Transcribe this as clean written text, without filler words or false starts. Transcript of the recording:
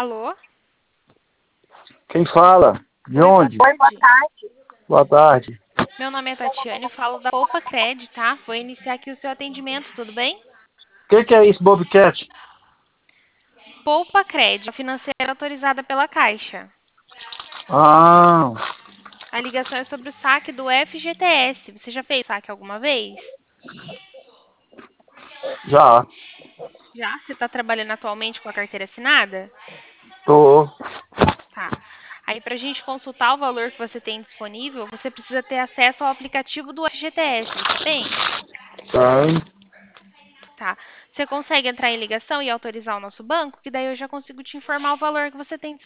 Alô? Quem fala? De Oi, boa onde? tarde. Boa tarde. Meu nome é Tatiane, falo da Poupa Cred, tá? Vou iniciar aqui o seu atendimento, tudo bem? O que é isso, Bobcat? Poupa Cred, a financeira autorizada pela Caixa. Ah, A ligação é sobre o saque do FGTS. Você já fez saque alguma vez? já. Já? Você está trabalhando atualmente com a carteira assinada? Tô. Tá. Aí, para a gente consultar o valor que você tem disponível, você precisa ter acesso ao aplicativo do FGTS. Você tem? Tem. Tá. Você consegue entrar em ligação e autorizar o nosso banco? Que daí eu já consigo te informar o valor que você tem